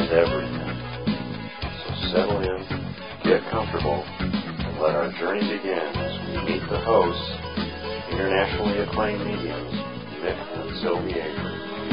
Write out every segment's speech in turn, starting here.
is everything. So settle in, get comfortable, and let our journey begin as we meet the hosts, internationally acclaimed mediums, Mick and Sylvie Avery.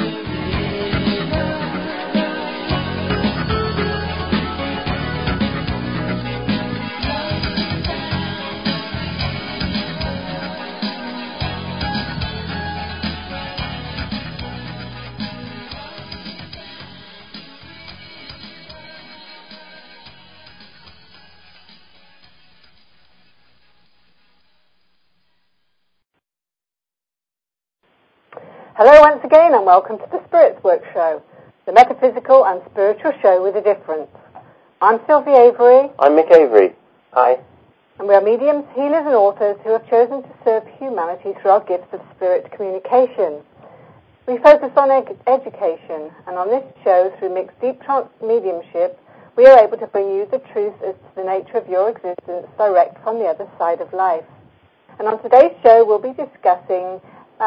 Hello once again and welcome to the Spirits Work Show, the metaphysical and spiritual show with a difference. I'm Sylvie Avery. I'm Mick Avery. Hi. And we are mediums, healers and authors who have chosen to serve humanity through our gifts of spirit communication. We focus on education, and on this show, through Mick's deep trance mediumship, we are able to bring you the truth as to the nature of your existence direct from the other side of life. And on today's show, we'll be discussing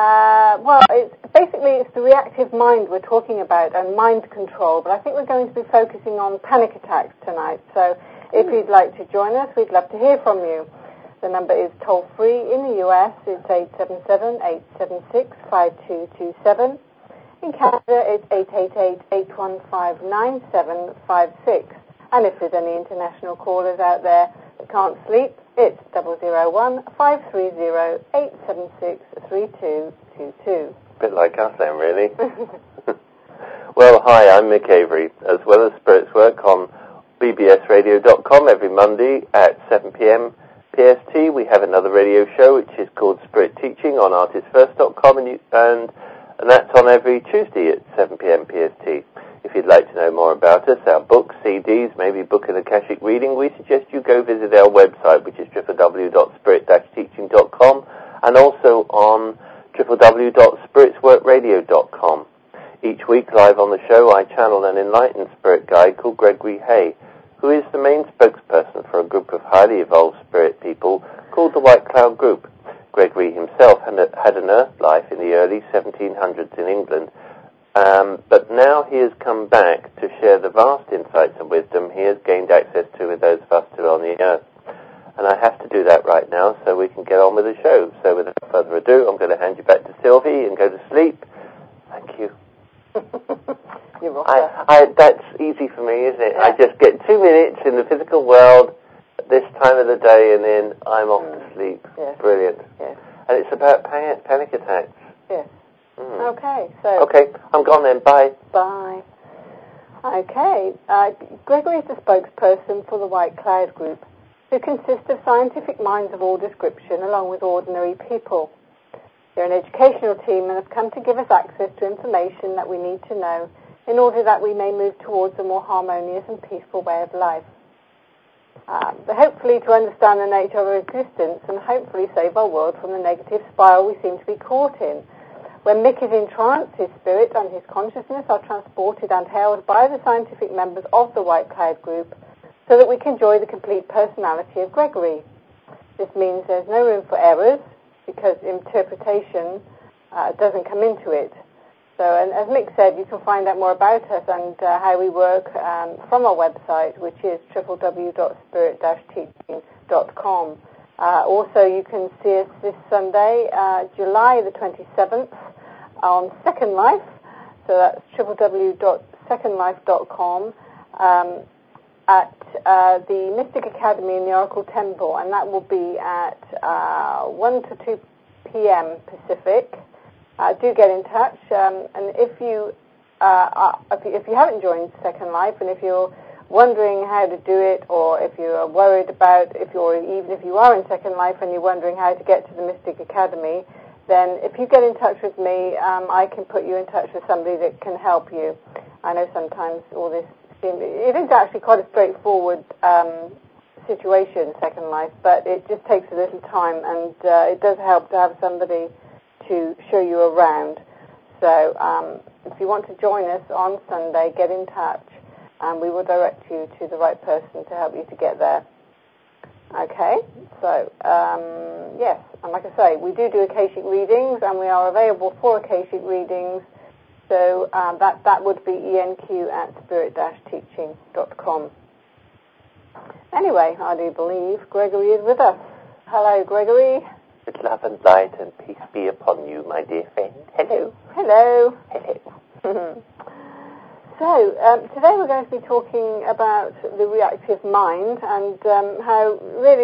it's the reactive mind we're talking about and mind control, but I think we're going to be focusing on panic attacks tonight. So if you'd like to join us, we'd love to hear from you. The number is toll-free in the US. It's 877-876-5227. In Canada, it's 888-815-9756. And if there's any international callers out there that can't sleep, it's 001-530-876-3222. A bit like us then, really. Well, hi, I'm Mick Avery, as well as Spirits Work on bbsradio.com every Monday at 7 p.m. PST. We have another radio show which is called Spirit Teaching on artistfirst.com, and that's on every Tuesday at 7 p.m. PST. If you'd like to know more about us, our books, CDs, maybe book an Akashic reading, we suggest you go visit our website, which is www.spirit-teaching.com, and also on www.spiritsworkradio.com. Each week, live on the show, I channel an enlightened spirit guide called Gregory Hay, who is the main spokesperson for a group of highly evolved spirit people called the White Cloud Group. Gregory himself had an earth life in the early 1700s in England, but now he has come back to share the vast insights and wisdom he has gained access to with those of us still on the earth. And I have to do that right now so we can get on with the show. So without further ado, I'm going to hand you back to Sylvie and go to sleep. Thank you. You're welcome. That's easy for me, isn't it? Yeah. I just get 2 minutes in the physical world at this time of the day, and then I'm off to sleep. Yes. Brilliant. Yes. And it's about panic attacks. Yes. Okay, so... Okay, I'm gone then. Bye. Bye. Okay, Gregory is the spokesperson for the White Cloud Group, who consists of scientific minds of all description along with ordinary people. They're an educational team and have come to give us access to information that we need to know in order that we may move towards a more harmonious and peaceful way of life. But hopefully to understand the nature of our existence and hopefully save our world from the negative spiral we seem to be caught in. When Mick is in trance, his spirit and his consciousness are transported and held by the scientific members of the White Cloud Group so that we can enjoy the complete personality of Gregory. This means there's no room for errors because interpretation doesn't come into it. So, and as Mick said, you can find out more about us and how we work from our website, which is www.spirit-teaching.com. Also, you can see us this Sunday, July the 27th, on Second Life. So that's www.secondlife.com at the Mystic Academy in the Oracle Temple, and that will be at 1 to 2 p.m. Pacific. Do get in touch, and if you haven't joined Second Life, and if you're wondering how to do it, or if you're worried about even if you are in Second Life and you're wondering how to get to the Mystic Academy, then if you get in touch with me, I can put you in touch with somebody that can help you. I know sometimes it is actually quite a straightforward situation, Second Life, but it just takes a little time, and it does help to have somebody to show you around. So if you want to join us on Sunday, get in touch, and we will direct you to the right person to help you to get there. Okay, so yes, and like I say, we do Akashic readings, and we are available for Akashic readings So that would be enq@spirit-teaching.com. Anyway, I do believe Gregory is with us. Hello, Gregory. With love and light and peace be upon you, my dear friend. Hello. Hello. Hello. So, today we're going to be talking about the reactive mind and how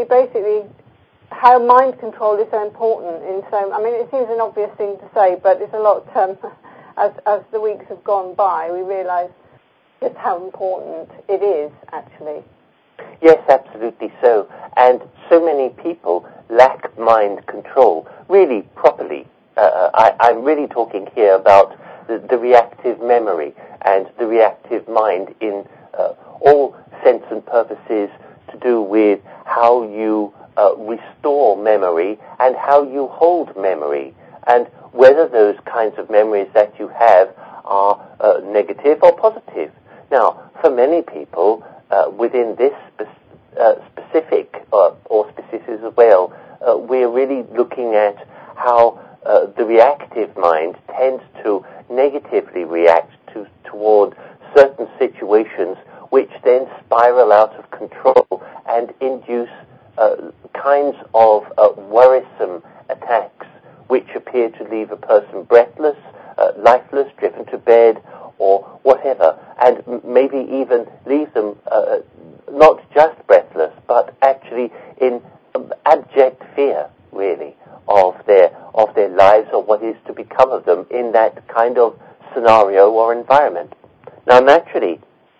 mind control is so important it seems an obvious thing to say, but it's a lot, as the weeks have gone by, we realise just how important it is, actually. Yes, absolutely so. And so many people lack mind control, really properly. I'm really talking here about the reactive memory and the reactive mind in all sense and purposes to do with how you restore memory and how you hold memory, and whether those kinds of memories that you have are negative or positive. Now, for many people, within this specific or species as well, we're really looking at how the reactive mind tends to negatively react toward certain situations, which then spiral out of control and induce kinds of worrisome attacks, which appear to leave a person breathless, lifeless, driven to bed, or whatever, and maybe even leave them not just breathless, but actually in abject fear, really, of their lives or what is to become of them in that kind of scenario or environment. Now, naturally,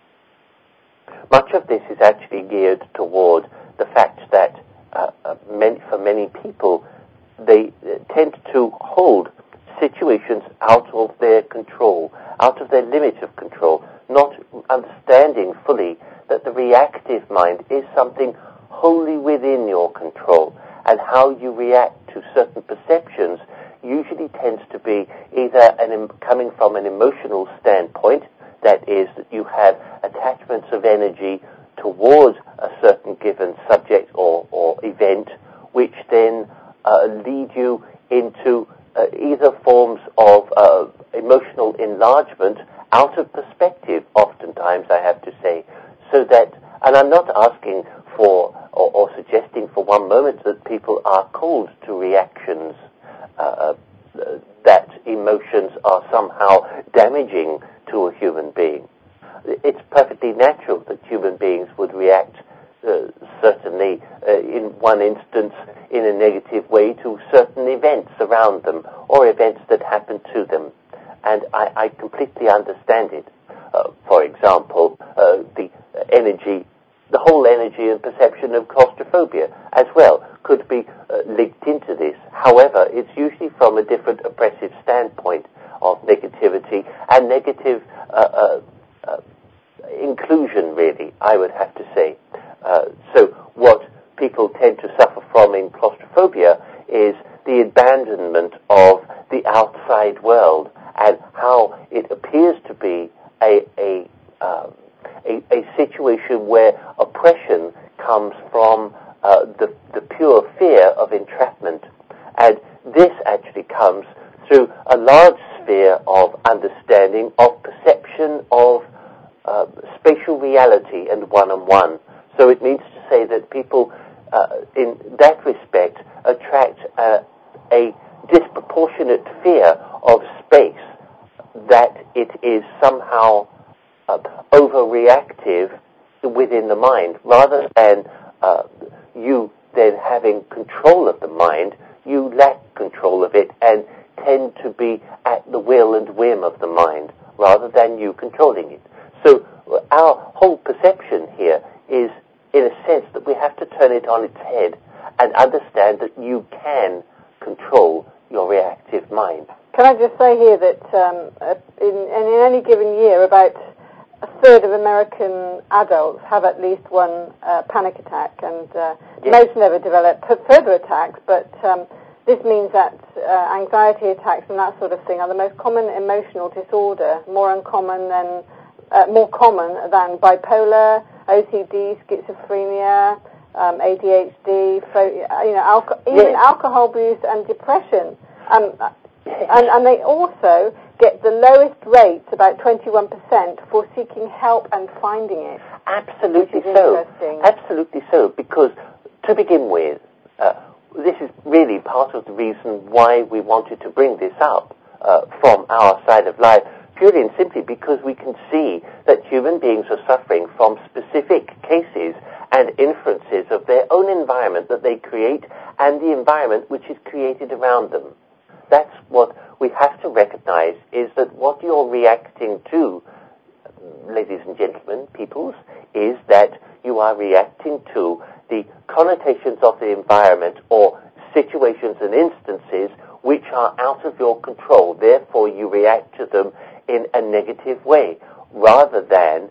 much of this is actually geared toward the fact that for many people, they tend to hold situations out of their control, out of their limit of control, not understanding fully that the reactive mind is something wholly within your control, and how you react to certain perceptions usually tends to be either coming from an emotional standpoint, that is, that you have attachments of energy towards a certain given subject or event, which then lead you into either forms of emotional enlargement out of perspective, oftentimes, I have to say, so that, and I'm not asking for or suggesting for one moment that people are cold to reactions, that emotions are somehow damaging to a human being. It's perfectly natural that human beings would react, certainly in one instance, in a negative way to certain events around them or events that happen to them. And I completely understand it. For example, the whole energy and perception of claustrophobia as well could be linked into this. However, it's usually from a different oppressive standpoint of negativity and negative inclusion, really, I would have to say. So what people tend to suffer from in claustrophobia is the abandonment of the outside world and how it appears to be a situation where oppression comes from the pure fear of entrapment. And this actually comes through a large sphere of understanding, of perception, of spatial reality and one-on-one. So it means to say that people, in that respect, attract a disproportionate fear of space, that it is somehow overreactive within the mind. Rather than you then having control of the mind, you lack control of it and tend to be at the will and whim of the mind, rather than you controlling it. So our whole perception here is, in a sense, that we have to turn it on its head and understand that you can control your reactive mind. Can I just say here that in any given year, about a third of American adults have at least one panic attack, and most never develop further attacks, but this means that anxiety attacks and that sort of thing are the most common emotional disorder, more common than bipolar, OCD, schizophrenia, ADHD, even alcohol abuse and depression. And they also get the lowest rates, about 21%, for seeking help and finding it. Absolutely which is so. interesting. Absolutely so, because to begin with, this is really part of the reason why we wanted to bring this up from our side of life, purely and simply because we can see that human beings are suffering from specific cases and inferences of their own environment that they create and the environment which is created around them. That's what we have to recognize, is that what you're reacting to, ladies and gentlemen, peoples, is that you are reacting to the connotations of the environment or situations and instances which are out of your control. Therefore, you react to them in a negative way, rather than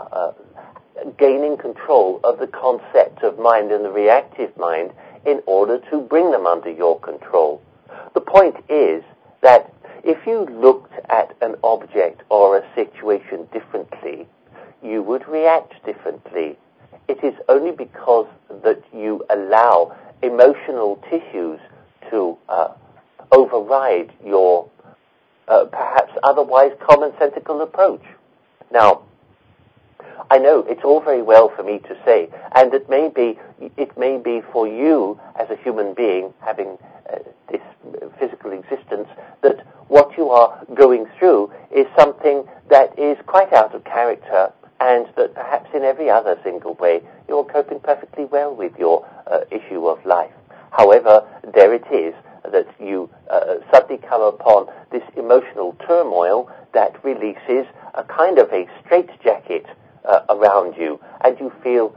gaining control of the concept of mind and the reactive mind in order to bring them under your control. The point is that if you looked at an object or a situation differently, you would react differently. It is only because that you allow emotional tissues to override your perhaps otherwise commonsensical approach. Now, I know it's all very well for me to say, and it may be for you as a human being having this physical existence, that what you are going through is something that is quite out of character, and that perhaps in every other single way you're coping perfectly well with your issue of life. However, there it is that you suddenly come upon this emotional turmoil that releases a kind of a straitjacket around you, and you feel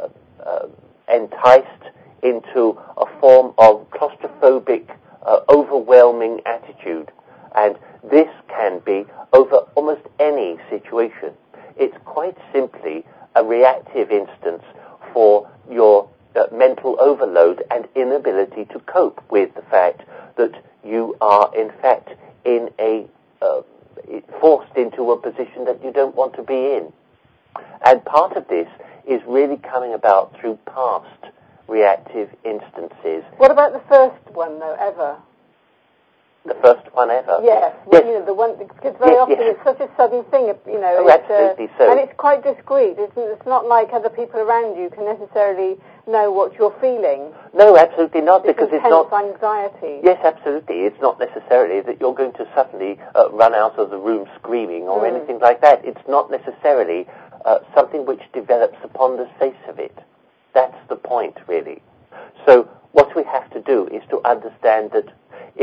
enticed into a form of claustrophobic, overwhelming attitude. And this can be over almost any situation. It's quite simply a reactive instance for your mental overload and inability to cope with the fact that you are, in fact, in forced into a position that you don't want to be in. And part of this is really coming about through past reactive instances. What about the first one, though, ever? The first one ever? Yes. Well, you know, the one, because very often it's such a sudden thing, you know. Oh, absolutely so. And it's quite discreet. It's not like other people around you can necessarily know what you're feeling. No, absolutely not, because it's not anxiety. Yes, absolutely. It's not necessarily that you're going to suddenly run out of the room screaming or anything like that. It's not necessarily something which develops upon the face of it. That's the point, really. So what we have to do is to understand that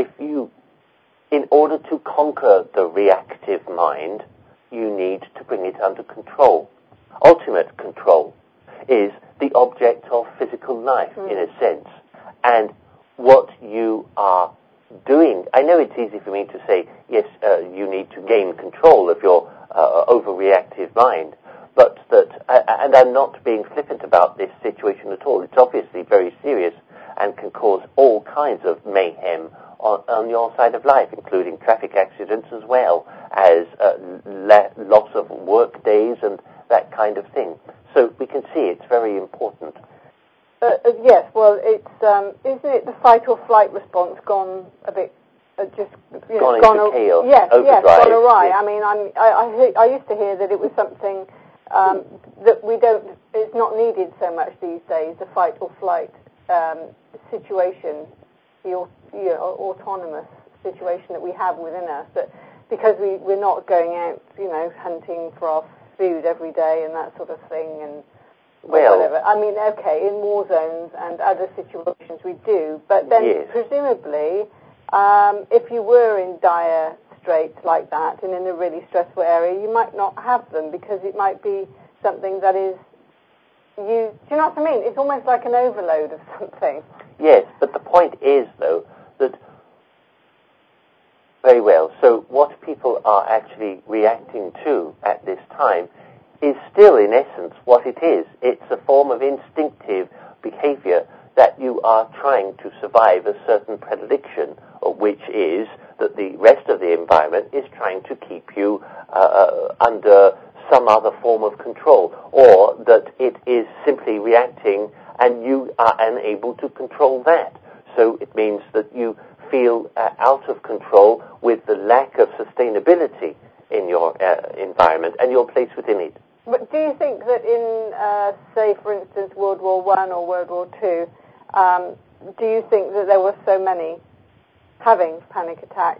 in order to conquer the reactive mind, you need to bring it under control. Ultimate control is the object of physical life, in a sense. And what you are doing, I know it's easy for me to say, yes, you need to gain control of your overreactive mind, but and I'm not being flippant about this situation at all. It's obviously very serious and can cause all kinds of mayhem on your side of life, including traffic accidents as well as loss of work days and that kind of thing. So we can see it's very important. Yes, well, it's isn't it the fight or flight response gone a bit gone into chaos? Yes, overdrive, gone awry. Yes. I mean, I used to hear that it was something that it's not needed so much these days. The fight or flight situation, the autonomous situation that we have within us, that because we're not going out, hunting for our food every day and that sort of thing, and whatever. I mean, okay, in war zones and other situations we do, but then presumably, if you were in dire straits like that and in a really stressful area, you might not have them because it might be something that is do you know what I mean? It's almost like an overload of something. Yes, but the point is, though, that very well, so what people are actually reacting to at this time is still, in essence, what it is. It's a form of instinctive behavior that you are trying to survive a certain predilection, which is that the rest of the environment is trying to keep you under some other form of control, or that it is simply reacting and you are unable to control that. So it means that you feel out of control with the lack of sustainability in your environment and your place within it. But do you think that in, say, for instance, World War I or World War II, do you think that there were so many having panic attacks,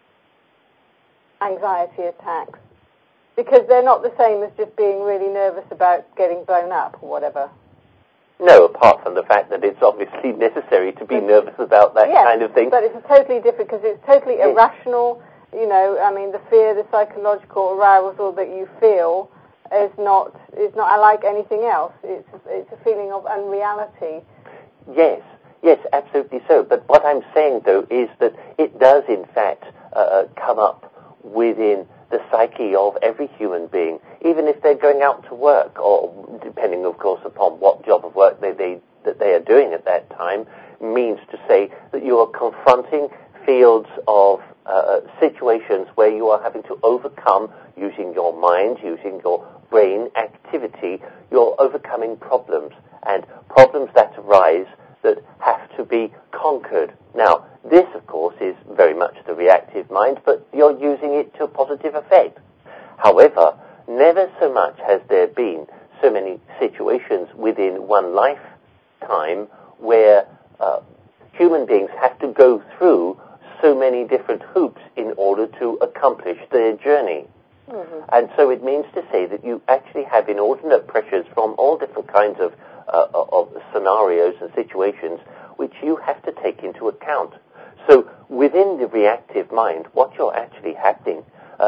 anxiety attacks? Because they're not the same as just being really nervous about getting blown up or whatever. No, apart from the fact that it's obviously necessary to be nervous about that kind of thing. But it's totally different because it's totally irrational. You know, I mean, the fear, the psychological arousal that you feel is not unlike anything else. It's a feeling of unreality. Yes, absolutely so. But what I'm saying, though, is that it does, in fact, come up within the psyche of every human being, even if they're going out to work, or depending, of course, upon what job of work that they are doing at that time, means to say that you are confronting fields of situations where you are having to overcome, using your mind, using your brain activity, you're overcoming problems, and problems that arise that have to be conquered. Now, this, of course, is very much the reactive mind, but you're using it to a positive effect. However, never so much has there been so many situations within one lifetime where human beings have to go through so many different hoops in order to accomplish their journey. Mm-hmm. And so it means to say that you actually have inordinate pressures from all different kinds of scenarios and situations which you have to take into account. So within the reactive mind, what you're actually happening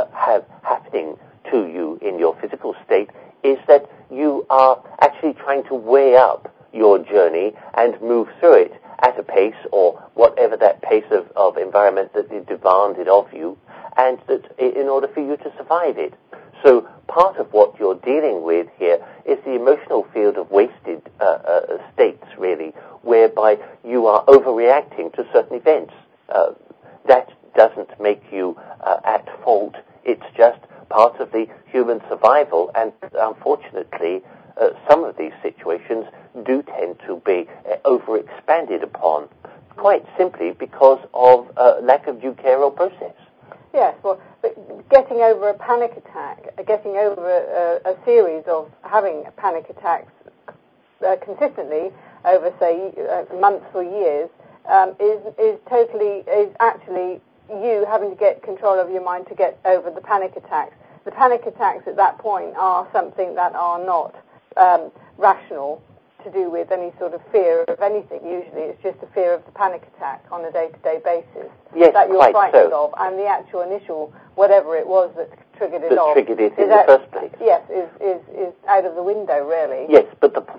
to you in your physical state is that you are actually trying to weigh up your journey and move through it at a pace, or whatever that pace of environment that is demanded of you, and that in order for you to survive it. So part of what you're dealing with here is the emotional field of wasted states, really, whereby you are overreacting to certain events. That doesn't make you at fault. It's just part of the human survival, and unfortunately, some of these situations do tend to be overexpanded upon, quite simply because of lack of due care or process. Yes, well, but getting over a panic attack, getting over a series of having panic attacks consistently over, say, months or years, is actually you having to get control of your mind to get over the panic attacks. The panic attacks at that point are something that are not rational to do with any sort of fear of anything. Usually it's just a fear of the panic attack on a day-to-day basis that you're frightened of, and the actual initial whatever it was that triggered it off. Triggered it in the first place. Yes, is out of the window, really. Yes, but the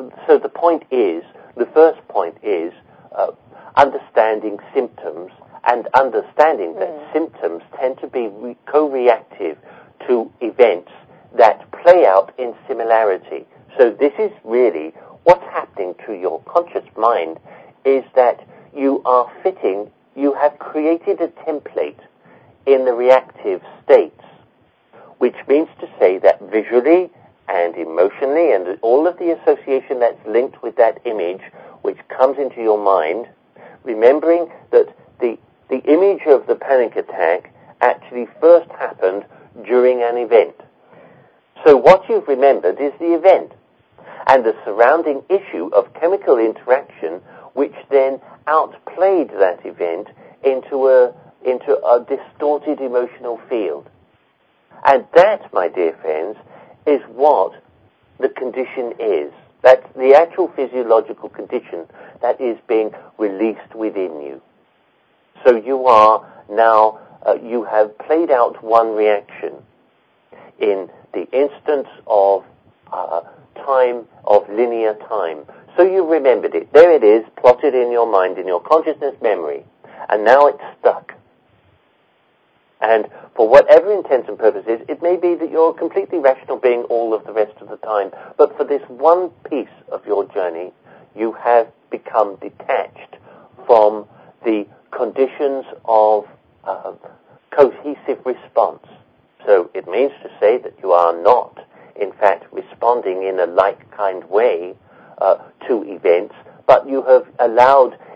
first point is understanding symptoms, and understanding that symptoms tend to be co-reactive to events that play out in similarity. So this is really what's happening to your conscious mind, is that you have created a template in the reactive states, which means to say that visually and emotionally and all of the association that's linked with that image which comes into your mind, remembering that the image of the panic attack actually first happened during an event. So what you've remembered is the event and the surrounding issue of chemical interaction, which then outplayed that event into a distorted emotional field. And that, my dear friends, is what the condition is. That's the actual physiological condition that is being released within you. So you are now, you have played out one reaction in the instance of time, of linear time. So you remembered it. There it is, plotted in your mind, in your consciousness memory. And now it's stuck. And for whatever intents and purposes, it may be that you're a completely rational being all of the rest of the time. But for this one piece of your journey, you have become detached from the conditions of cohesive response. So it means to say that you are not, in fact, responding in a like kind way to events, but you have allowed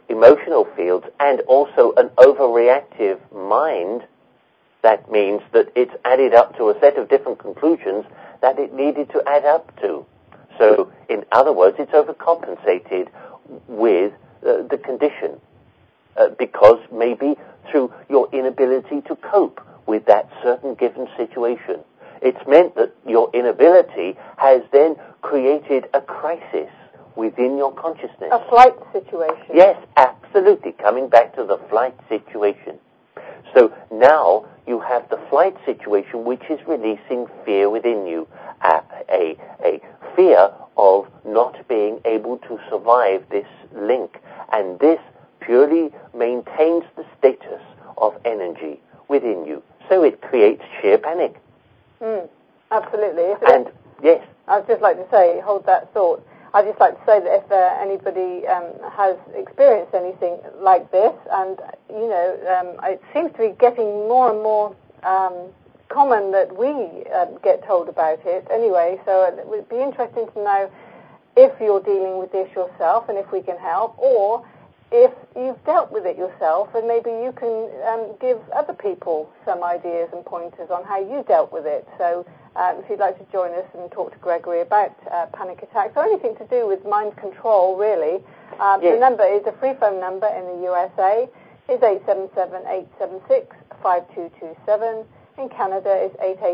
emotional fields and also an overreactive mind, that means that it's added up to a set of different conclusions that it needed to add up to. So, in other words, it's overcompensated with the condition, because maybe through your inability to cope with that certain given situation. It's meant that your inability has then created a crisis within your consciousness. A flight situation. Yes, absolutely. Coming back to the flight situation. So now you have the flight situation, which is releasing fear within you, a fear of not being able to survive this link. And this purely maintains the status of energy within you. So it creates sheer panic. Absolutely. Yes. I'd just like to say, hold that thought. I'd just like to say that if anybody has experienced anything like this, and, it seems to be getting more and more common that we get told about it anyway, so it would be interesting to know if you're dealing with this yourself and if we can help, or if you've dealt with it yourself and maybe you can give other people some ideas and pointers on how you dealt with it. So if you'd like to join us and talk to Gregory about panic attacks or anything to do with mind control, really, yes. The number is a free phone number in the USA, is 877-876-5227. In Canada, is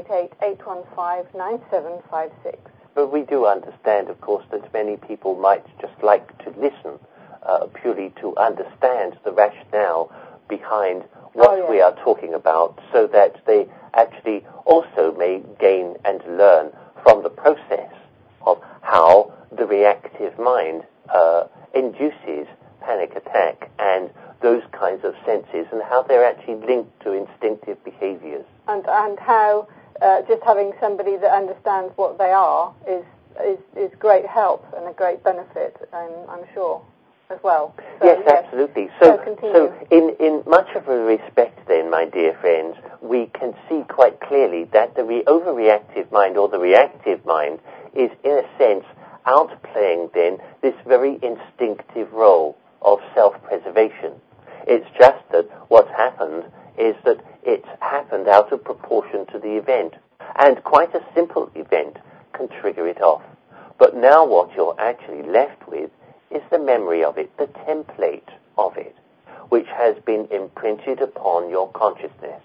888-815-9756. But we do understand, of course, that many people might just like to listen purely to understand the rationale behind what we are talking about, so that they actually also may gain and learn from the process of how the reactive mind induces panic attack and those kinds of senses, and how they're actually linked to instinctive behaviors. And how just having somebody that understands what they are is great help and a great benefit, I'm sure, as well. So, yes, absolutely. So in much of a respect then, my dear friends, we can see quite clearly that the overreactive mind or the reactive mind is, in a sense, outplaying then this very instinctive role of self-preservation. It's just that what's happened is that it's happened out of proportion to the event, and quite a simple event can trigger it off. But now what you're actually left with is the memory of it, the template of it, which has been imprinted upon your consciousness.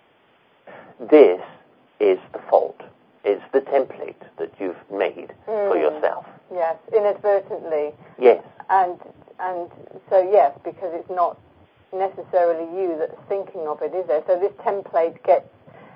This is the fault. It's the template that you've made for yourself. Yes, inadvertently. Yes. And so, yes, because it's not necessarily you that's thinking of it, is there? So this template gets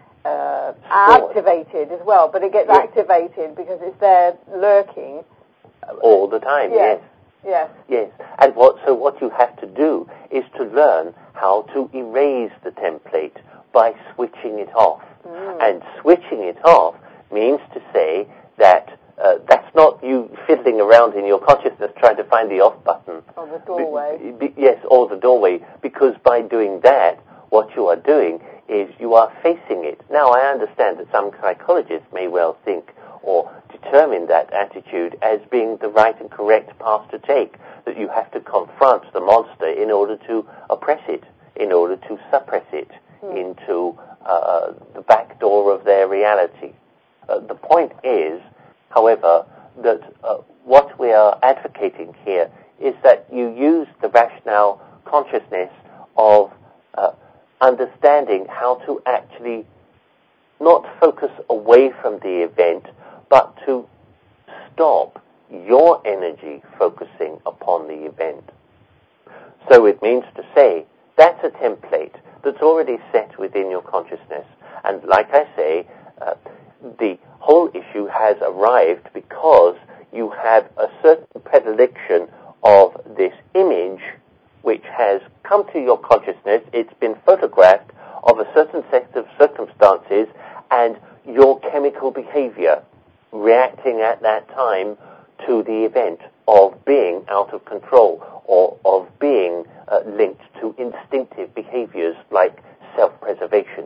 activated as well, but it gets activated because it's there lurking. All the time, yes. Yes. Yes. And what you have to do is to learn how to erase the template by switching it off. And switching it off means to say that that's not you fiddling around in your consciousness trying to find the off button. Or the doorway. Yes, or the doorway, because by doing that, what you are doing is you are facing it. Now, I understand that some psychologists may well think or determine that attitude as being the right and correct path to take, that you have to confront the monster in order to oppress it, in order to suppress it into the back door of their reality. The point is, however, that what we are advocating here is that you use the rationale consciousness of understanding how to actually not focus away from the event, but to stop your energy focusing upon the event. So it means to say, that's a template that's already set within your consciousness. And like I say, the whole issue has arrived because you have a certain predilection of this image which has come to your consciousness. It's been photographed of a certain set of circumstances and your chemical behavior reacting at that time to the event of being out of control or of being linked to instinctive behaviors like self-preservation.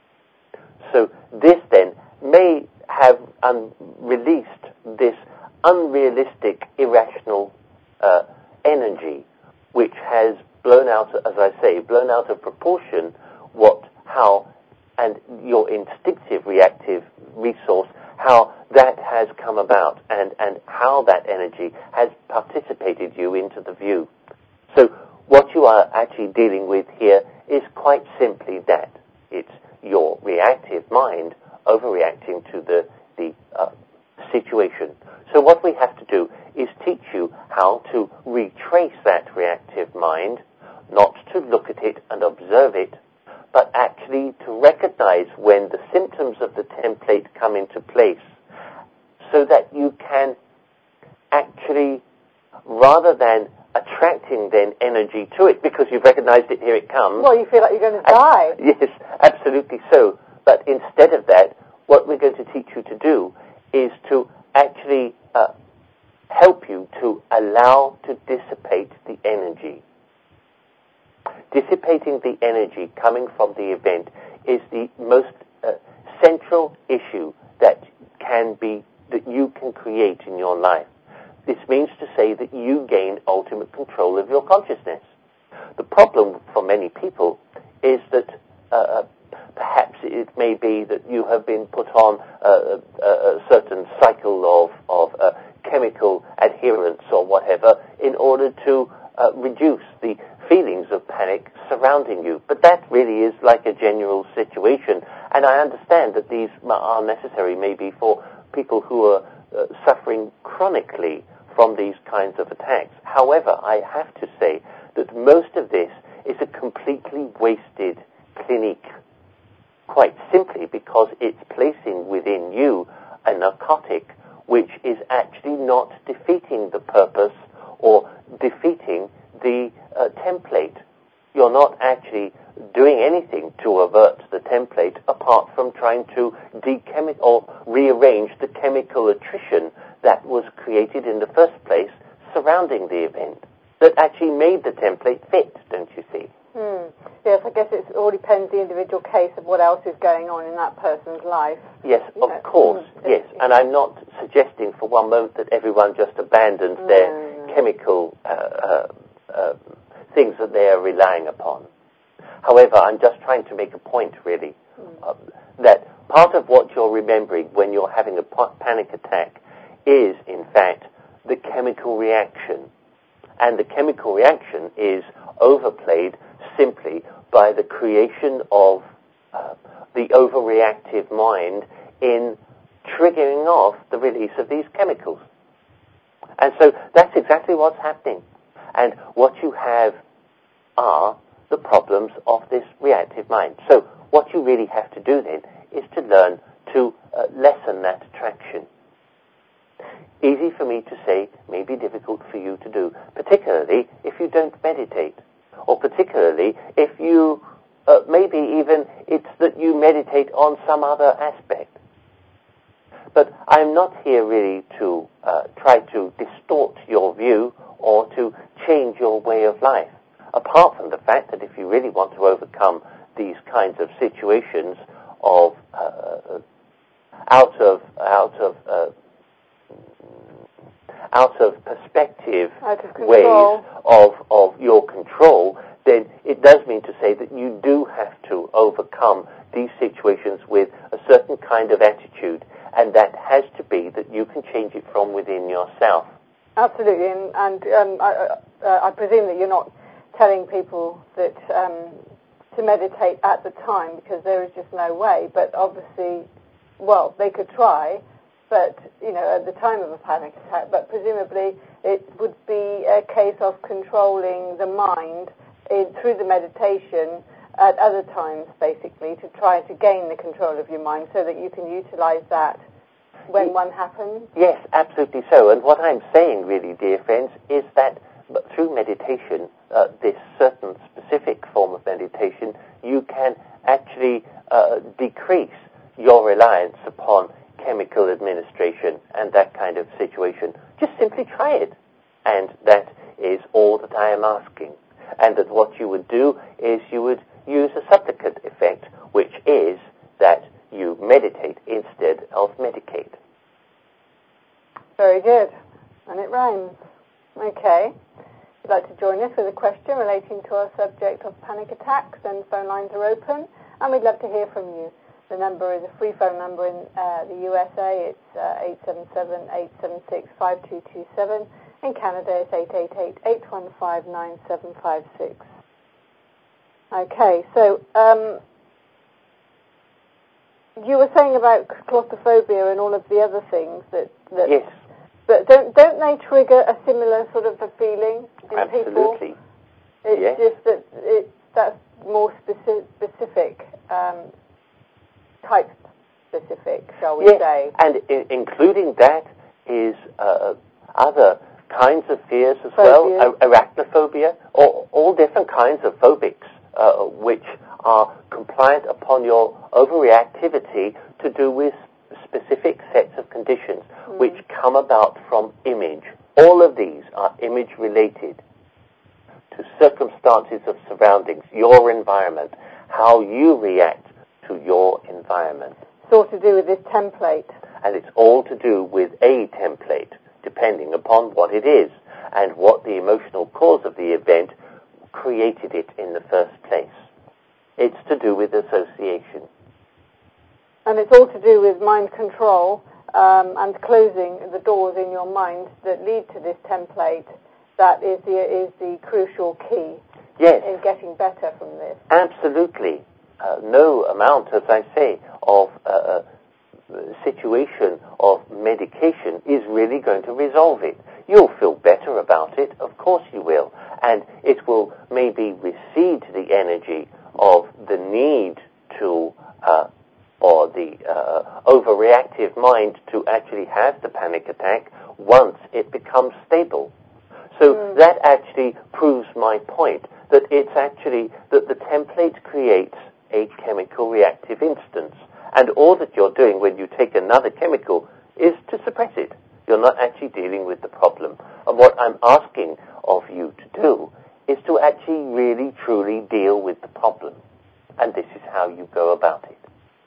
So this then may have released this unrealistic, irrational energy which has out, as I say, blown out of proportion how, and your instinctive reactive resource, how that has come about, and how that energy has participated you into the view. So what you are actually dealing with here is quite simply that. It's your reactive mind overreacting to the situation. So what we have to do is teach you how to retrace that reactive mind, not to look at it and observe it, but actually to recognize when the symptoms of the template come into place, so that you can actually, rather than attracting then energy to it, because you've recognized it, here it comes. Well, you feel like you're going to die. Yes, absolutely so. But instead of that, what we're going to teach you to do is to actually help you to allow to dissipate the energy. Dissipating the energy coming from the event is the most central issue that you can create in your life. This means to say that you gain ultimate control of your consciousness. The problem for many people is that perhaps it may be that you have been put on a certain cycle of chemical adherence or whatever in order to reduce the feelings of panic surrounding you. But that really is like a general situation, and I understand that these are necessary maybe for people who are suffering chronically from these kinds of attacks. However, I have to say that most of this is a completely wasted clinique, quite simply because it's placing within you a narcotic which is actually not defeating the purpose or defeating the template. You're not actually doing anything to avert the template apart from trying to rearrange the chemical attrition that was created in the first place surrounding the event, that actually made the template fit, don't you see? Yes, I guess it all depends the individual case of what else is going on in that person's life. Yes, of course, yes. And I'm not suggesting for one moment that everyone just abandons their chemical things that they are relying upon. However, I'm just trying to make a point, really, that part of what you're remembering when you're having a panic attack is, in fact, the chemical reaction. And the chemical reaction is overplayed simply by the creation of the overreactive mind in triggering off the release of these chemicals. And so that's exactly what's happening. And what you have are the problems of this reactive mind. So what you really have to do then is to learn to lessen that attraction. Easy for me to say, may be difficult for you to do, particularly if you don't meditate, or particularly if you, maybe even it's that you meditate on some other aspect. But I'm not here really to try to distort your view or to change your way of life, apart from the fact that if you really want to overcome these kinds of situations of out of perspective ways of your control, then it does mean to say that you do have to overcome these situations with a certain kind of attitude, and that has to be that you can change it from within yourself. Absolutely, and I presume that you're not telling people that to meditate at the time, because there is just no way, but obviously, well, they could try, but, at the time of a panic attack, but presumably it would be a case of controlling the mind through the meditation at other times, basically, to try to gain the control of your mind so that you can utilize that when one happens? Yes, absolutely so. And what I'm saying, really, dear friends, is that through meditation, this certain specific form of meditation, you can actually decrease your reliance upon chemical administration and that kind of situation. Just simply try it. And that is all that I am asking. And that what you would do is you would use a supplicant effect, which is that you meditate instead of medicate. Very good. And it rhymes. Okay. If you'd like to join us with a question relating to our subject of panic attacks, then phone lines are open, and we'd love to hear from you. The number is a free phone number in the USA. It's 877-876-5227. In Canada, it's 888-815-9756. Okay, so you were saying about claustrophobia and all of the other things that yes. But don't they trigger a similar sort of a feeling in people? Absolutely. It's yes. just that that's more specific, type specific, shall we say? And including that is other kinds of fears as Phobias. well, arachnophobia, or all different kinds of phobics, which are compliant upon your overreactivity to do with specific sets of conditions which come about from image. All of these are image related to circumstances of surroundings, your environment, how you react to your environment. It's all to do with this template. And it's all to do with a template, depending upon what it is and what the emotional cause of the event created it in the first place. It's to do with association. And it's all to do with mind control and closing the doors in your mind that lead to this template. That is the crucial key in getting better from this. Absolutely. No amount, as I say, of situation of medication is really going to resolve it. You'll feel better about it, of course you will. And it will maybe recede the energy of the need to or the overreactive mind to actually have the panic attack once it becomes stable. So that actually proves my point, that it's actually that the template creates a chemical reactive instance. And all that you're doing when you take another chemical is to suppress it. You're not actually dealing with the problem. And what I'm asking of you to do is to actually really, truly deal with the problem. And this is how you go about it.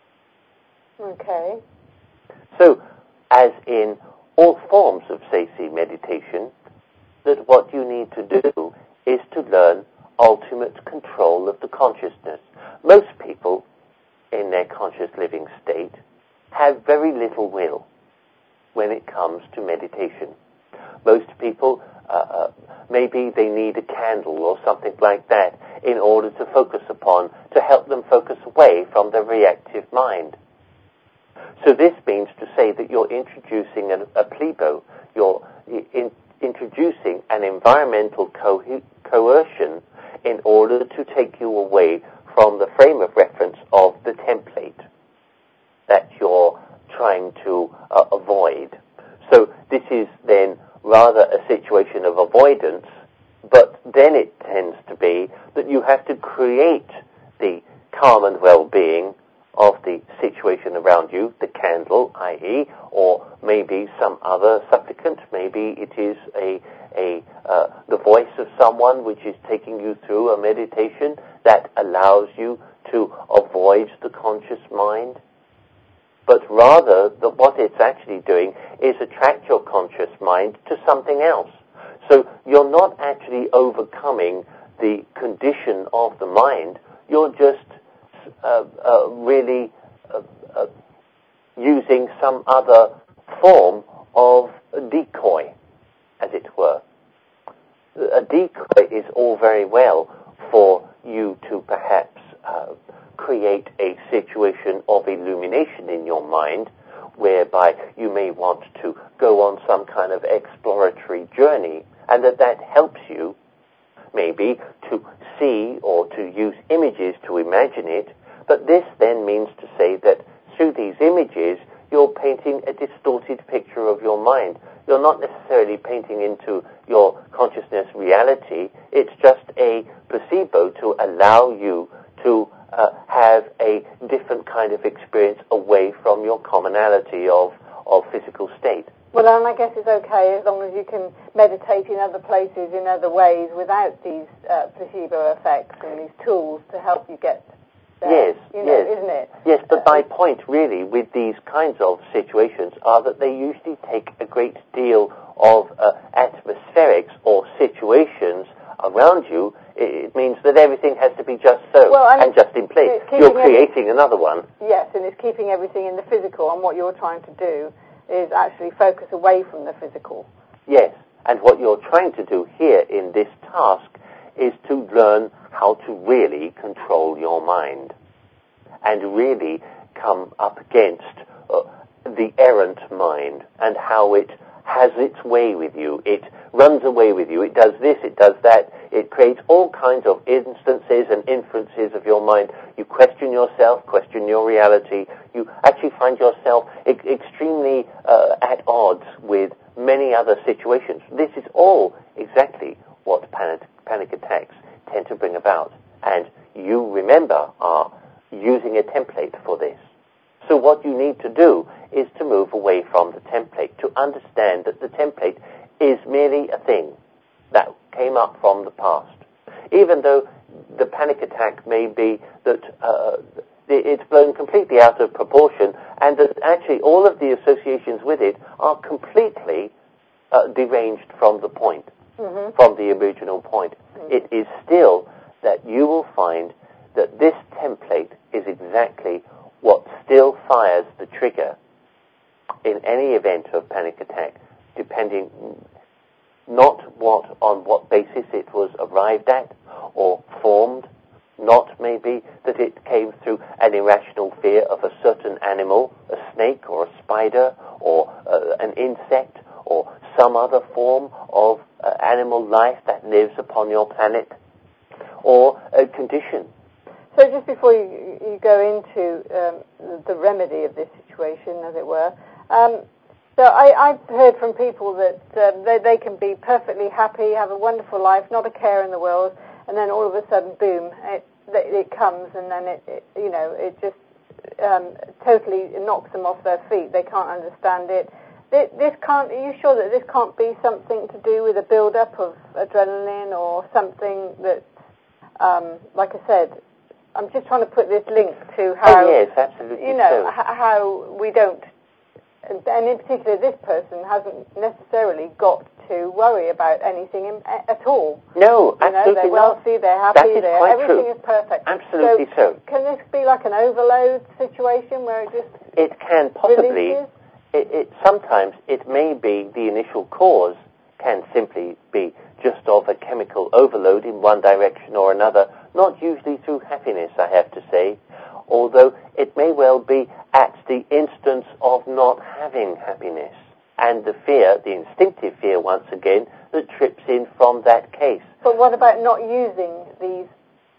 Okay. So, as in all forms of Seisi meditation, that what you need to do is to learn ultimate control of the consciousness. Most people in their conscious living state have very little will when it comes to meditation. Most people, maybe they need a candle or something like that in order to focus upon, to help them focus away from the reactive mind. So this means to say that you're introducing a plebo, you're introducing an environmental coercion in order to take you away from the frame of reference of the template that you're trying to avoid. So this is then rather a situation of avoidance, but then it tends to be that you have to create the calm and well-being of the situation around you, the candle, i.e., or maybe some other supplicant, maybe it is the voice of someone which is taking you through a meditation that allows you to avoid the conscious mind. But rather, that what it's actually doing is attract your conscious mind to something else. So you're not actually overcoming the condition of the mind, you're just really using some other form of decoy, as it were. A decoy is all very well for you to perhaps create a situation of illumination in your mind, whereby you may want to go on some kind of exploratory journey, and that helps you maybe to see or to use images to imagine it, but this then means to say that through these images you're painting a distorted picture of your mind. You're not necessarily painting into your consciousness reality, it's just a placebo to allow you to have a different kind of experience away from your commonality of physical state. Well, and I guess it's okay as long as you can meditate in other places, in other ways, without these placebo effects and these tools to help you get there. Yes, isn't it? Yes, but my point really with these kinds of situations are that they usually take a great deal of atmospherics or situations around you, it means that everything has to be just so and just in place. You're creating another one. Yes, and it's keeping everything in the physical, and what you're trying to do is actually focus away from the physical. Yes, and what you're trying to do here in this task is to learn how to really control your mind and really come up against the errant mind and how it has its way with you. It runs away with you. It does this, it does that. It creates all kinds of instances and inferences of your mind. You question yourself, question your reality. You actually find yourself extremely at odds with many other situations. This is all exactly what panic attacks tend to bring about. And you, remember, are using a template for this. So what you need to do is to move away from the template, to understand that the template is merely a thing that came up from the past. Even though the panic attack may be that it's blown completely out of proportion and that actually all of the associations with it are completely deranged from the point, from the original point. It is still that you will find that this template is exactly what still fires the trigger in any event of panic attack, depending not on what basis it was arrived at or formed, not maybe that it came through an irrational fear of a certain animal, a snake or a spider or an insect or some other form of animal life that lives upon your planet, or a condition. So just before you go into the remedy of this situation, as it were, so I've heard from people that they can be perfectly happy, have a wonderful life, not a care in the world, and then all of a sudden, boom, it comes, and then it just totally knocks them off their feet. They can't understand it. This can't. Are you sure that this can't be something to do with a build-up of adrenaline or something that, like I said, I'm just trying to put this link to how, yes, absolutely how we don't, and in particular this person hasn't necessarily got to worry about anything at all. No, absolutely they're wealthy, they're happy, everything is perfect. Absolutely so. Can this be like an overload situation where it just It can possibly. releases? Sometimes it may be the initial cause can simply be just of a chemical overload in one direction or another, not usually through happiness, I have to say, although it may well be at the instance of not having happiness, and the fear, the instinctive fear once again, that trips in from that case. But what about not using these,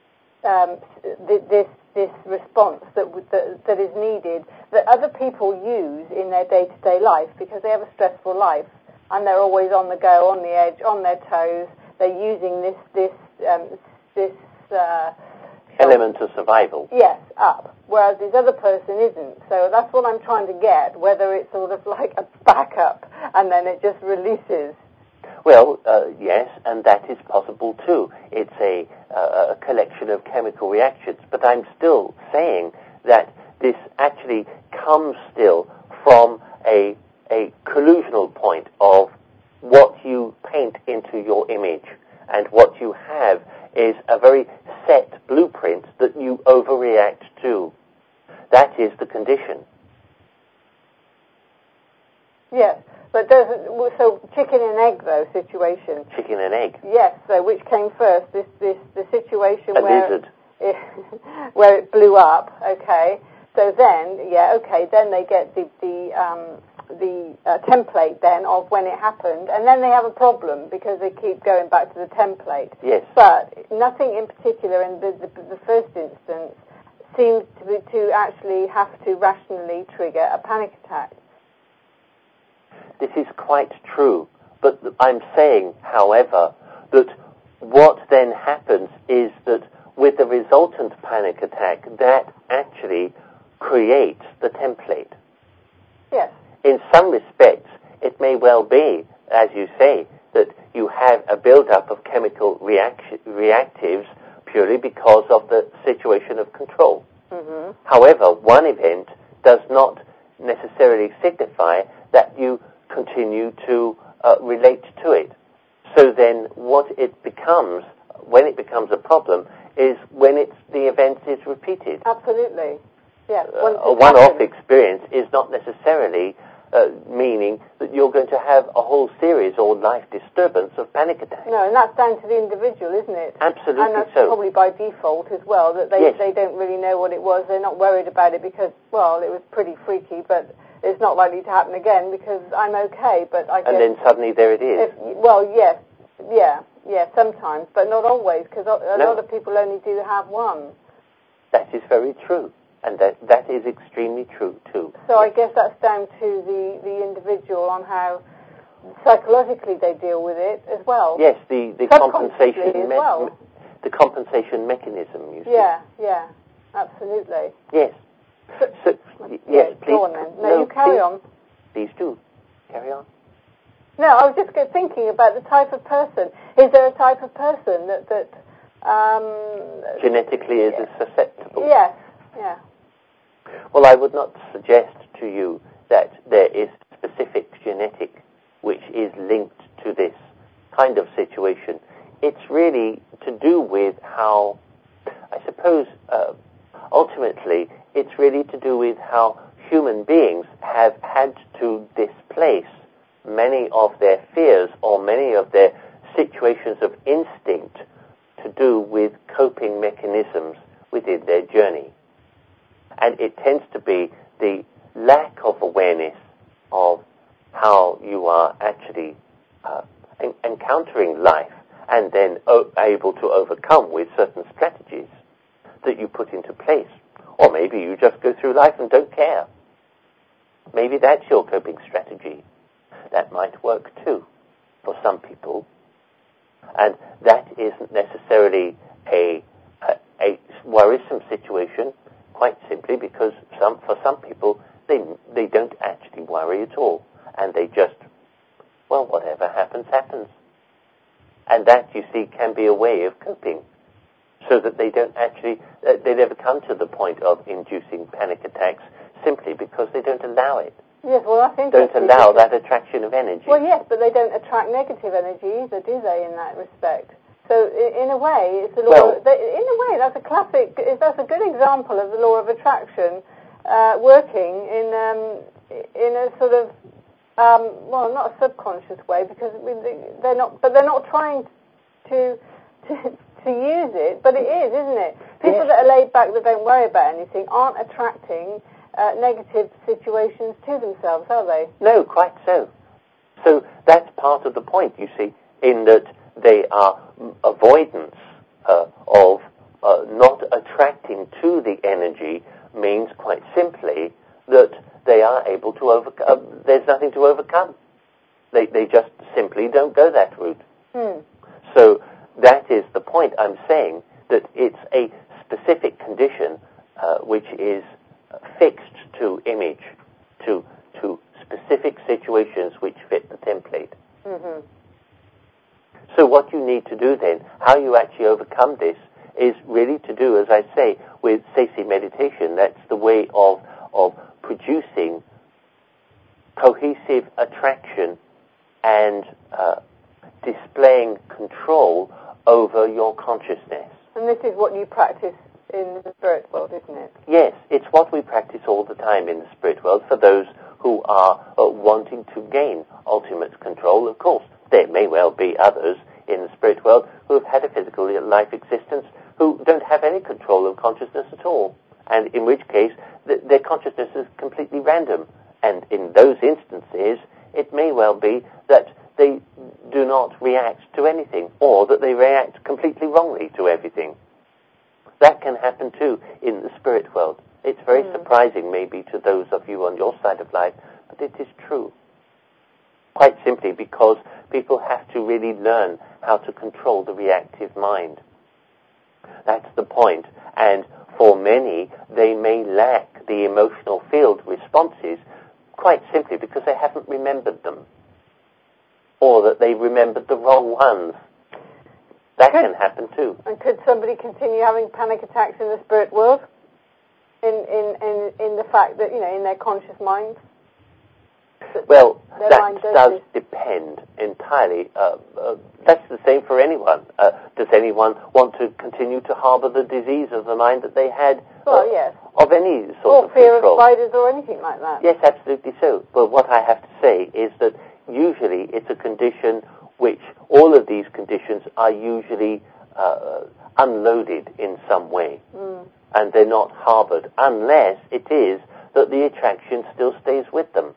this response that is needed, that other people use in their day-to-day life, because they have a stressful life, and they're always on the go, on the edge, on their toes. They're using this element of survival. Yes, up. Whereas this other person isn't. So that's what I'm trying to get, whether it's sort of like a backup and then it just releases. Well, yes, and that is possible too. It's a collection of chemical reactions, but I'm still saying that this actually comes still from a collusional point of what you paint into your image, and what you have is a very set blueprint that you overreact to. That is the condition. Yes, but so chicken and egg though situation. Chicken and egg. Yes. So which came first? The situation lizard. Where it blew up. Okay. So then, then they get the template then of when it happened, and then they have a problem because they keep going back to the template. Yes. But nothing in particular in the first instance seems to actually have to rationally trigger a panic attack. This is quite true, but I'm saying, however, that what then happens is that with the resultant panic attack, that actually creates the template. Yes. In some respects, it may well be, as you say, that you have a build-up of chemical reactives purely because of the situation of control. Mm-hmm. However, one event does not necessarily signify that you continue to relate to it. So then what it becomes, when it becomes a problem, is when the event is repeated. Absolutely. Yeah. A one-off experience is not necessarily meaning that you're going to have a whole series or life disturbance of panic attacks. No, and that's down to the individual, isn't it? Absolutely. And that's so. probably by default as well, that they don't really know what it was. They're not worried about it because, well, it was pretty freaky, but it's not likely to happen again because I'm okay. But I guess... And then suddenly there it is. Yes. Yeah, sometimes, but not always, because a lot of people only do have one. That is very true. And that is extremely true, too. So I guess that's down to the individual on how psychologically they deal with it as well. Yes, the compensation as well. The compensation mechanism, you see. Yeah, absolutely. Yes. Yes, please. Go on then. No, you carry on. Please do. Carry on. No, I was just thinking about the type of person. Is there a type of person that genetically is susceptible? Yes, yeah. Well, I would not suggest to you that there is specific genetic which is linked to this kind of situation. It's really to do with how, I suppose, ultimately, it's really to do with how human beings have had to displace many of their fears or many of their situations of instinct to do with coping mechanisms within their journey. And it tends to be the lack of awareness of how you are actually encountering life and then able to overcome with certain strategies that you put into place. Or maybe you just go through life and don't care. Maybe that's your coping strategy. That might work too for some people. And that isn't necessarily a worrisome situation, quite simply because for some people they don't actually worry at all, and they just, well, whatever happens, happens. And that, you see, can be a way of coping, so that they don't actually, they never come to the point of inducing panic attacks simply because they don't allow it. Yes, well, I think don't allow that attraction of energy. Well, yes, but they don't attract negative energy either, do they, in that respect? So, in a way, it's a law. In a way, that's a classic. That's a good example of the law of attraction working in a sort of well, not a subconscious way, because they're not. But they're not trying to use it. But it is, isn't it? People that are laid back, that don't worry about anything, aren't attracting negative situations to themselves, are they? No, quite so. So that's part of the point, you see, in that they are avoidance of not attracting to the energy means quite simply that they are able to overcome. There's nothing to overcome. They just simply don't go that route. So that is the point. I'm saying that it's a specific condition which is fixed to image, to specific situations which fit the template. Mm-hmm. So what you need to do then, how you actually overcome this, is really to do, as I say, with Sesi meditation. That's the way of producing cohesive attraction and displaying control over your consciousness. And this is what you practice in the spirit world, isn't it? Yes, it's what we practice all the time in the spirit world for those who are wanting to gain ultimate control. Of course, there may well be others in the spirit world who have had a physical life existence who don't have any control of consciousness at all, and in which case their consciousness is completely random. And in those instances, it may well be that they do not react to anything, or that they react completely wrongly to everything. That can happen too in the spirit world. It's very surprising maybe to those of you on your side of life, but it is true. Quite simply because people have to really learn how to control the reactive mind. That's the point. And for many, they may lack the emotional field responses quite simply because they haven't remembered them, or that they remembered the wrong ones. That can happen too. And could somebody continue having panic attacks in the spirit world? In the fact that, in their conscious minds? Well, their that mind does depend entirely. That's the same for anyone. Does anyone want to continue to harbour the disease of the mind that they had? Well, yes. Of any sort of fear control. of spiders or anything like that. Yes, absolutely so. But what I have to say is that usually it's a condition which, all of these conditions are usually unloaded in some way. And they're not harboured, unless it is that the attraction still stays with them.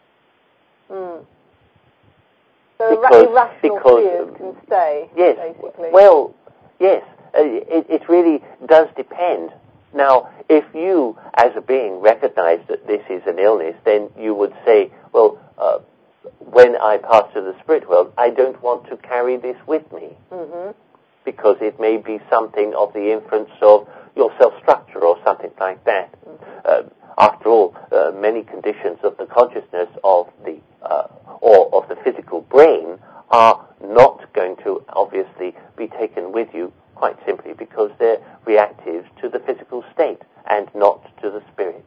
So irrational fears can stay, yes, basically. Well, yes, it really does depend. Now, if you, as a being, recognize that this is an illness, then you would say, well, when I pass to the spirit world, I don't want to carry this with me. Because it may be something of the influence of your self-structure or something like that. After all, many conditions of the consciousness of the or of the physical brain are not going to obviously be taken with you, quite simply because they're reactive to the physical state and not to the spirit.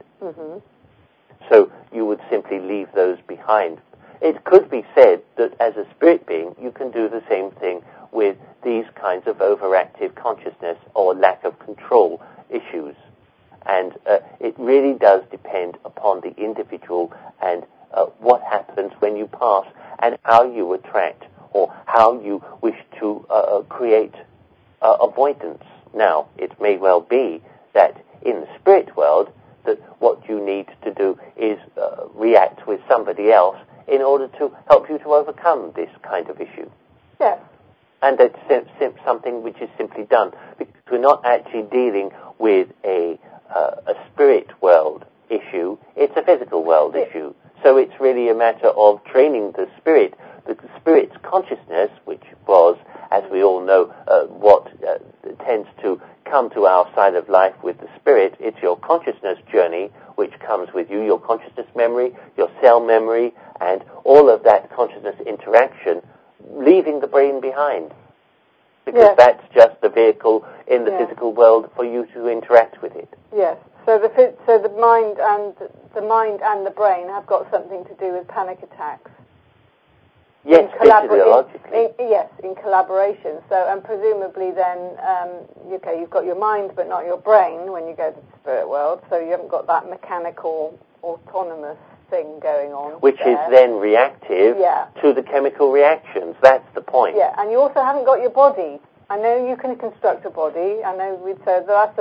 So you would simply leave those behind. It could be said that as a spirit being, you can do the same thing with these kinds of overactive consciousness or lack of control issues. And it really does depend upon the individual and what happens when you pass and how you attract or how you wish to create avoidance. Now, it may well be that in the spirit world that what you need to do is react with somebody else in order to help you to overcome this kind of issue. Yes. And that's something which is simply done, because we're not actually dealing with a spirit world issue, it's a physical world issue. So it's really a matter of training the spirit's consciousness, which was, as we all know, what tends to come to our side of life with the spirit. It's your consciousness journey which comes with you, your consciousness memory, your cell memory, and all of that consciousness interaction, leaving the brain behind. Because that's just the vehicle in the physical world for you to interact with it. Yes. So the mind and the brain have got something to do with panic attacks. Yes, physiologically. In collaboration. So, and presumably then, you've got your mind but not your brain when you go to the spirit world. So you haven't got that mechanical, autonomous thing going on. Which is then reactive to the chemical reactions. That's the point. Yeah, and you also haven't got your body. I know you can construct a body. I know we'd say that's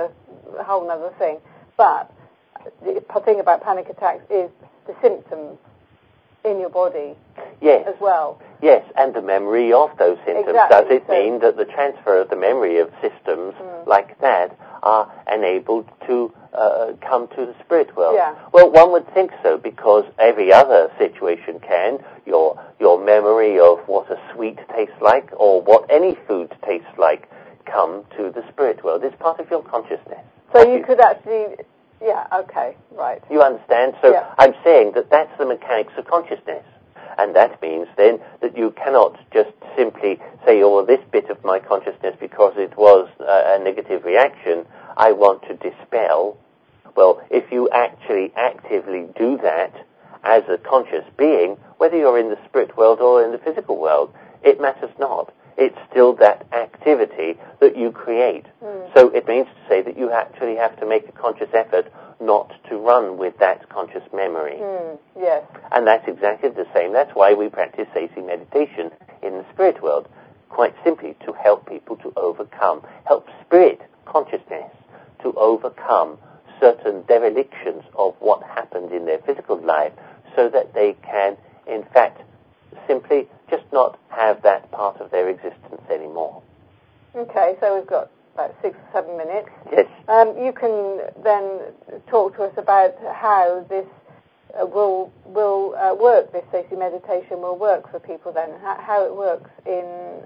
a whole other thing. But the thing about panic attacks is the symptoms in your body as well. Yes, and the memory of those symptoms. Exactly. Does it mean that the transfer of the memory of systems like that are enabled to come to the spirit world? Yeah. Well, one would think so, because every other situation can. Your memory of what a sweet tastes like or what any food tastes like come to the spirit world. It's part of your consciousness. So you could actually... Yeah, okay, right. You understand? So I'm saying that that's the mechanics of consciousness. And that means then that you cannot just simply say, oh, well, this bit of my consciousness, because it was a negative reaction, I want to dispel. Well, if you actually actively do that as a conscious being, whether you're in the spirit world or in the physical world, it matters not. It's still that activity that you create. So it means to say that you actually have to make a conscious effort not to run with that conscious memory. Yes. And that's exactly the same. That's why we practice Seizi meditation in the spirit world, quite simply to help people to overcome, help spirit consciousness to overcome certain derelictions of what happened in their physical life, so that they can, in fact, simply just not have that part of their existence anymore. Okay, so we've got about 6 or 7 minutes. Yes. You can then talk to us about how this will work, this Seizi meditation will work for people then, how it works in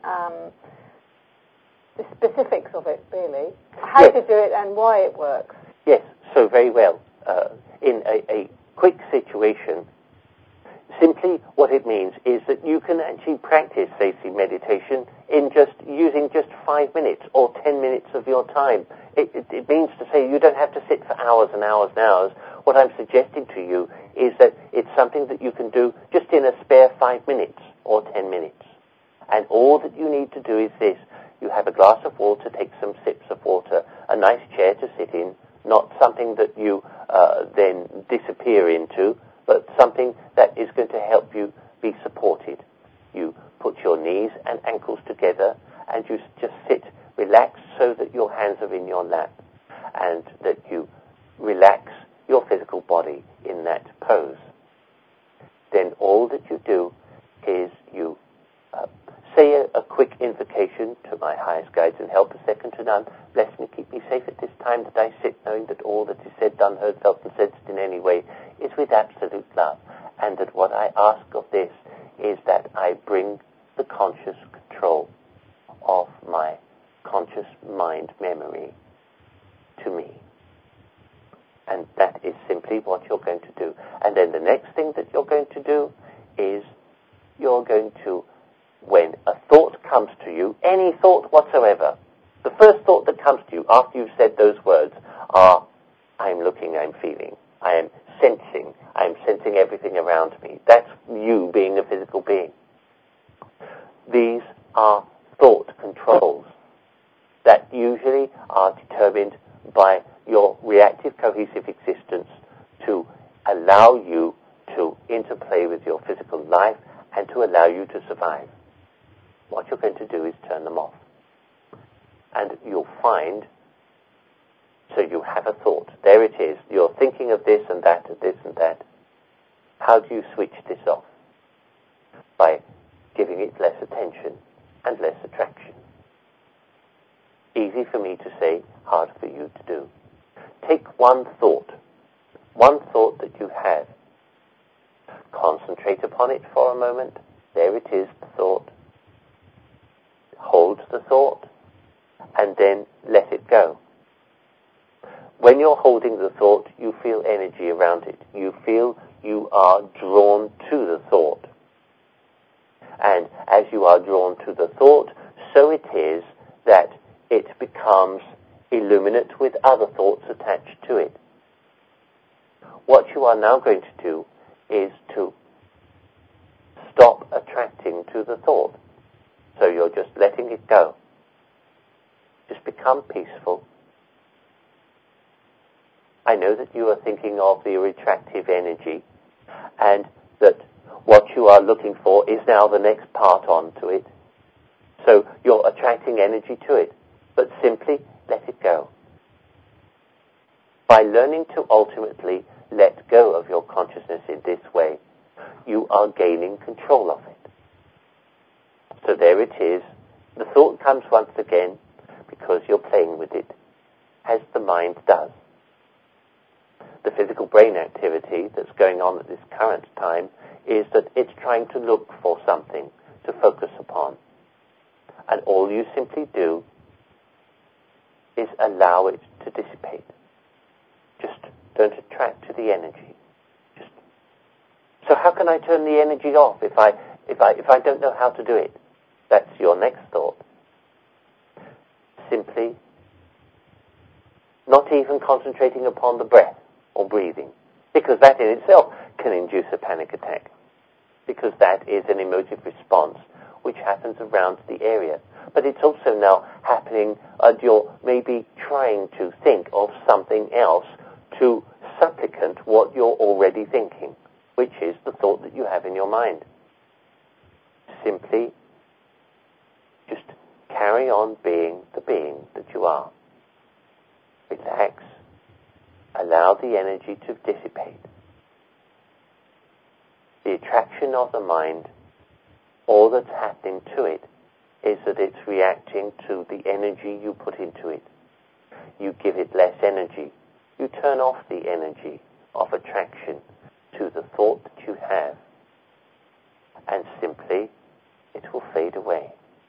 the specifics of it, really. How to do it and why it works. Yes, so very well. In a quick situation, simply what it means is that you can actually practice Seizi meditation in using just 5 minutes or 10 minutes of your time. It means to say you don't have to sit for hours and hours and hours. What I'm suggesting to you is that it's something that you can do just in a spare 5 minutes or 10 minutes. And all that you need to do is this. You have a glass of water, take some sips of water, a nice chair to sit in, not something that you then disappear into, but something that is going to help you be supported. You put your knees and ankles together and you just sit relaxed so that your hands are in your lap and that you relax your physical body in that pose. Then all that you do is you say a quick invocation to my highest guides and helpers, second to none. Bless me, keep me safe at this time that I sit, knowing that all that is said, done, heard, felt, and sensed in any way is with absolute love, and that what I ask of this is that I bring the conscious control of my conscious mind memory to me. And that is simply what you're going to do. And then the next thing that you're going to do is you're going to, when a thought comes to you, any thought whatsoever, the first thought that comes to you after you've said those words are, I'm looking, I'm feeling, I am sensing everything around me. That's you being a physical being. These are thought controls that usually are determined by your reactive cohesive existence to allow you to interplay with your physical life and to allow you to survive. What you're going to do is turn them off. And you'll find, so you have a thought. There it is. You're thinking of this and that and this and that. How do you switch this off? By giving it less attention and less attraction. Easy for me to say, hard for you to do. Take one thought that you have. Concentrate upon it for a moment. There it is, the thought. Hold the thought, and then let it go. When you're holding the thought, you feel energy around it. You feel you are drawn to the thought. And as you are drawn to the thought, so it is that it becomes illuminate with other thoughts attached to it. What you are now going to do is to stop attracting to the thought. So you're just letting it go. Just become peaceful. I know that you are thinking of the attractive energy and that what you are looking for is now the next part onto it. So you're attracting energy to it, but simply let it go. By learning to ultimately let go of your consciousness in this way, you are gaining control of it. So there it is. The thought comes once again because you're playing with it, as the mind does. The physical brain activity that's going on at this current time is that it's trying to look for something to focus upon. And all you simply do is allow it to dissipate. Just don't attract to the energy. So how can I turn the energy off if I don't know how to do it? That's your next thought. Simply not even concentrating upon the breath or breathing, because that in itself can induce a panic attack, because that is an emotive response which happens around the area. But it's also now happening, you're maybe trying to think of something else to supplicant what you're already thinking, which is the thought that you have in your mind. Simply just carry on being the being that you are. Relax. Allow the energy to dissipate. The attraction of the mind, all that's happening to it is that it's reacting to the energy you put into it. You give it less energy. You turn off the energy of attraction to the thought that you have, and simply it will fade away.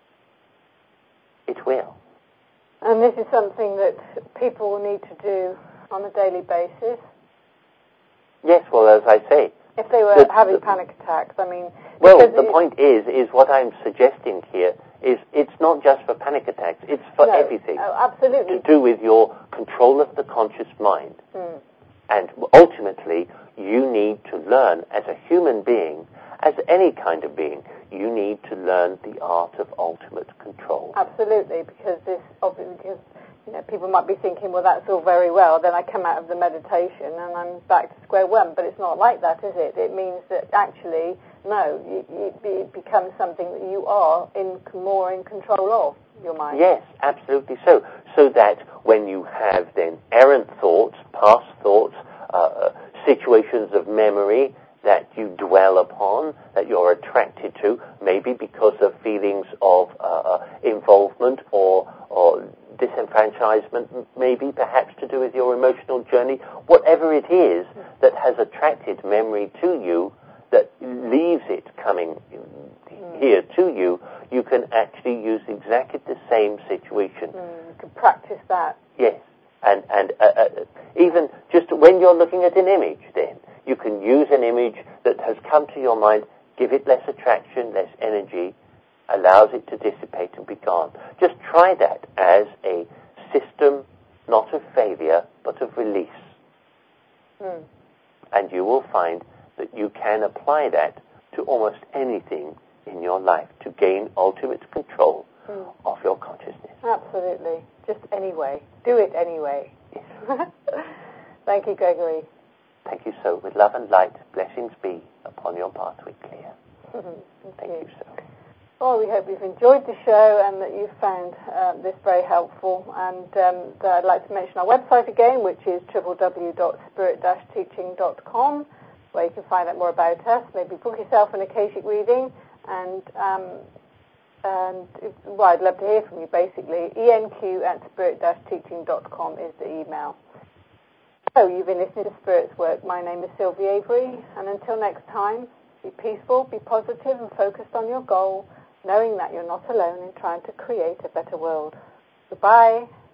It will. And this is something that people will need to do on a daily basis? Yes, well, as I say. If they were having panic attacks, I mean... Well, the point is what I'm suggesting here is it's not just for panic attacks, it's for everything. Oh, absolutely. To do with your control of the conscious mind. And ultimately, you need to learn as a human being, as any kind of being, you need to learn the art of ultimate control. Absolutely, because people might be thinking, well, that's all very well, then I come out of the meditation and I'm back to square one, but it's not like that, is it? It means that actually, no, it becomes something that you are more in control of, your mind. Yes, absolutely so. So that when you have then errant thoughts, past thoughts, situations of memory that you dwell upon, that you're attracted to, maybe because of feelings of involvement or disenfranchisement, maybe perhaps to do with your emotional journey, whatever it is that has attracted memory to you, that leaves it coming here to you, you can actually use exactly the same situation. You can practice that. Yes, and even just when you're looking at an image, then you can use an image that has come to your mind, give it less attraction, less energy, allows it to dissipate and be gone. Just try that as a system, not of failure, but of release. And you will find that you can apply that to almost anything in your life to gain ultimate control of your consciousness. Absolutely. Just anyway. Do it anyway. Yes. Thank you, Gregory. Thank you so. With love and light, blessings be upon your pathway clear. Thank you so. Well, we hope you've enjoyed the show and that you've found this very helpful. And I'd like to mention our website again, which is www.spirit-teaching.com, where you can find out more about us, maybe book yourself an Akashic reading, and well, I'd love to hear from you, basically. enq@spirit-teaching.com is the email. So, you've been listening to Spirit's Work. My name is Sylvie Avery, and until next time, be peaceful, be positive, and focused on your goal, knowing that you're not alone in trying to create a better world. Goodbye.